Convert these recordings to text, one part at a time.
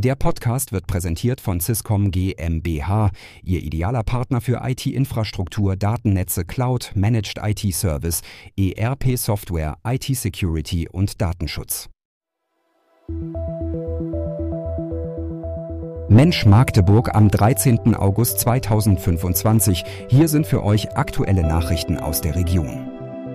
Der Podcast wird präsentiert von Swisscom GmbH, Ihr idealer Partner für IT-Infrastruktur, Datennetze, Cloud, Managed IT-Service, ERP-Software, IT-Security und Datenschutz. Mensch Magdeburg am 13. August 2025. Hier sind für euch aktuelle Nachrichten aus der Region.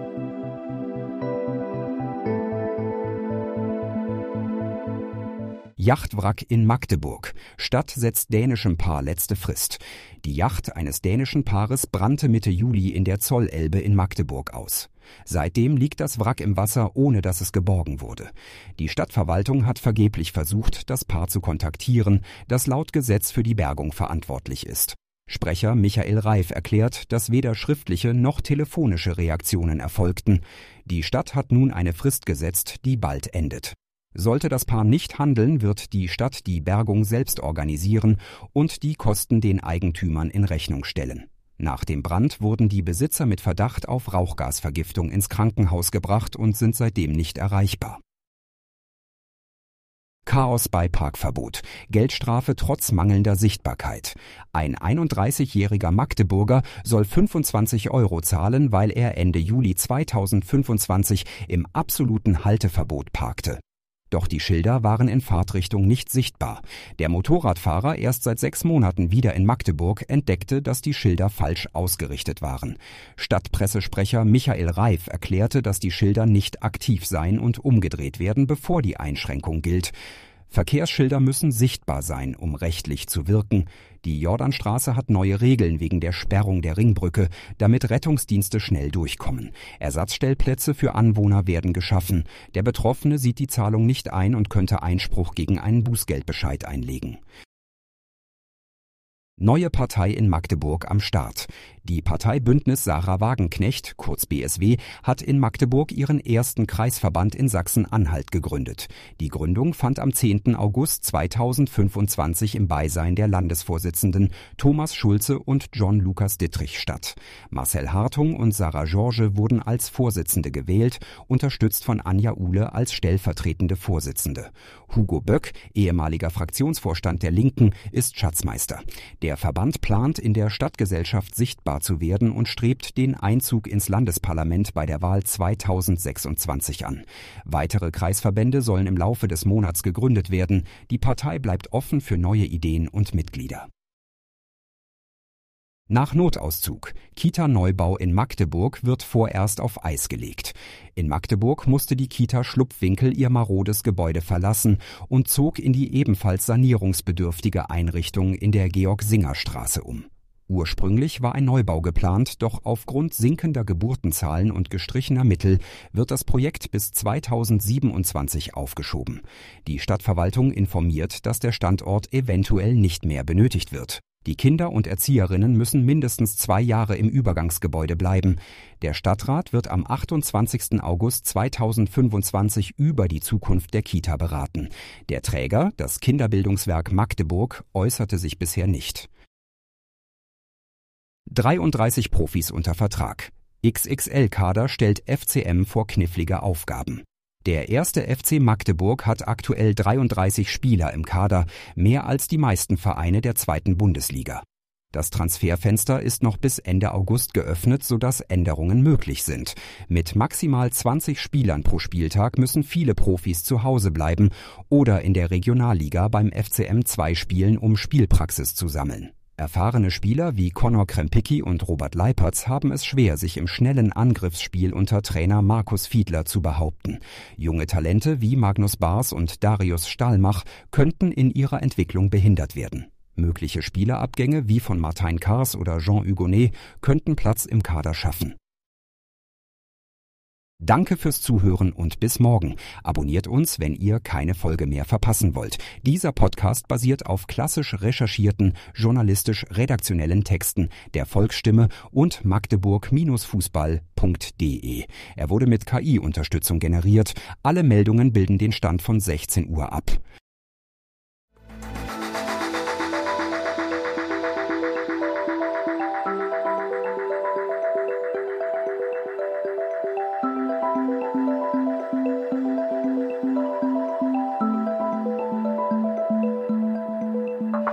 Yachtwrack in Magdeburg. Stadt setzt dänischem Paar letzte Frist. Die Yacht eines dänischen Paares brannte Mitte Juli in der Zollelbe in Magdeburg aus. Seitdem liegt das Wrack im Wasser, ohne dass es geborgen wurde. Die Stadtverwaltung hat vergeblich versucht, das Paar zu kontaktieren, das laut Gesetz für die Bergung verantwortlich ist. Sprecher Michael Reif erklärt, dass weder schriftliche noch telefonische Reaktionen erfolgten. Die Stadt hat nun eine Frist gesetzt, die bald endet. Sollte das Paar nicht handeln, wird die Stadt die Bergung selbst organisieren und die Kosten den Eigentümern in Rechnung stellen. Nach dem Brand wurden die Besitzer mit Verdacht auf Rauchgasvergiftung ins Krankenhaus gebracht und sind seitdem nicht erreichbar. Chaos bei Parkverbot. Geldstrafe trotz mangelnder Sichtbarkeit. Ein 31-jähriger Magdeburger soll 25 € zahlen, weil er Ende Juli 2025 im absoluten Halteverbot parkte. Doch die Schilder waren in Fahrtrichtung nicht sichtbar. Der Motorradfahrer, erst seit 6 Monaten wieder in Magdeburg, entdeckte, dass die Schilder falsch ausgerichtet waren. Stadtpressesprecher Michael Reif erklärte, dass die Schilder nicht aktiv seien und umgedreht werden, bevor die Einschränkung gilt. Verkehrsschilder müssen sichtbar sein, um rechtlich zu wirken. Die Jordanstraße hat neue Regeln wegen der Sperrung der Ringbrücke, damit Rettungsdienste schnell durchkommen. Ersatzstellplätze für Anwohner werden geschaffen. Der Betroffene sieht die Zahlung nicht ein und könnte Einspruch gegen einen Bußgeldbescheid einlegen. Neue Partei in Magdeburg am Start. Die Partei Bündnis Sarah Wagenknecht, kurz BSW, hat in Magdeburg ihren ersten Kreisverband in Sachsen-Anhalt gegründet. Die Gründung fand am 10. August 2025 im Beisein der Landesvorsitzenden Thomas Schulze und John Lukas Dittrich statt. Marcel Hartung und Sarah George wurden als Vorsitzende gewählt, unterstützt von Anja Uhle als stellvertretende Vorsitzende. Hugo Böck, ehemaliger Fraktionsvorstand der Linken, ist Schatzmeister. Der Verband plant, in der Stadtgesellschaft sichtbar zu werden und strebt den Einzug ins Landesparlament bei der Wahl 2026 an. Weitere Kreisverbände sollen im Laufe des Monats gegründet werden. Die Partei bleibt offen für neue Ideen und Mitglieder. Nach Notauszug. Kita-Neubau in Magdeburg wird vorerst auf Eis gelegt. In Magdeburg musste die Kita Schlupfwinkel ihr marodes Gebäude verlassen und zog in die ebenfalls sanierungsbedürftige Einrichtung in der Georg-Singer-Straße um. Ursprünglich war ein Neubau geplant, doch aufgrund sinkender Geburtenzahlen und gestrichener Mittel wird das Projekt bis 2027 aufgeschoben. Die Stadtverwaltung informiert, dass der Standort eventuell nicht mehr benötigt wird. Die Kinder und Erzieherinnen müssen mindestens 2 Jahre im Übergangsgebäude bleiben. Der Stadtrat wird am 28. August 2025 über die Zukunft der Kita beraten. Der Träger, das Kinderbildungswerk Magdeburg, äußerte sich bisher nicht. 33 Profis unter Vertrag. XXL-Kader stellt FCM vor knifflige Aufgaben. Der erste FC Magdeburg hat aktuell 33 Spieler im Kader, mehr als die meisten Vereine der 2. Bundesliga. Das Transferfenster ist noch bis Ende August geöffnet, sodass Änderungen möglich sind. Mit maximal 20 Spielern pro Spieltag müssen viele Profis zu Hause bleiben oder in der Regionalliga beim FCM 2 spielen, um Spielpraxis zu sammeln. Erfahrene Spieler wie Conor Krempicki und Robert Leipertz haben es schwer, sich im schnellen Angriffsspiel unter Trainer Markus Fiedler zu behaupten. Junge Talente wie Magnus Bars und Darius Stahlmach könnten in ihrer Entwicklung behindert werden. Mögliche Spielerabgänge wie von Martin Kars oder Jean Hugonet könnten Platz im Kader schaffen. Danke fürs Zuhören und bis morgen. Abonniert uns, wenn ihr keine Folge mehr verpassen wollt. Dieser Podcast basiert auf klassisch recherchierten, journalistisch-redaktionellen Texten der Volksstimme und magdeburg-fußball.de. Er wurde mit KI-Unterstützung generiert. Alle Meldungen bilden den Stand von 16 Uhr ab.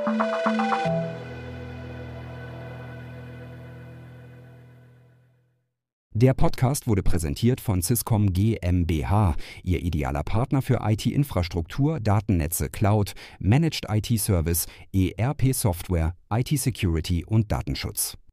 Der Podcast wurde präsentiert von Swisscom GmbH, Ihr idealer Partner für IT-Infrastruktur, Datennetze, Cloud, Managed IT-Service, ERP-Software, IT-Security und Datenschutz.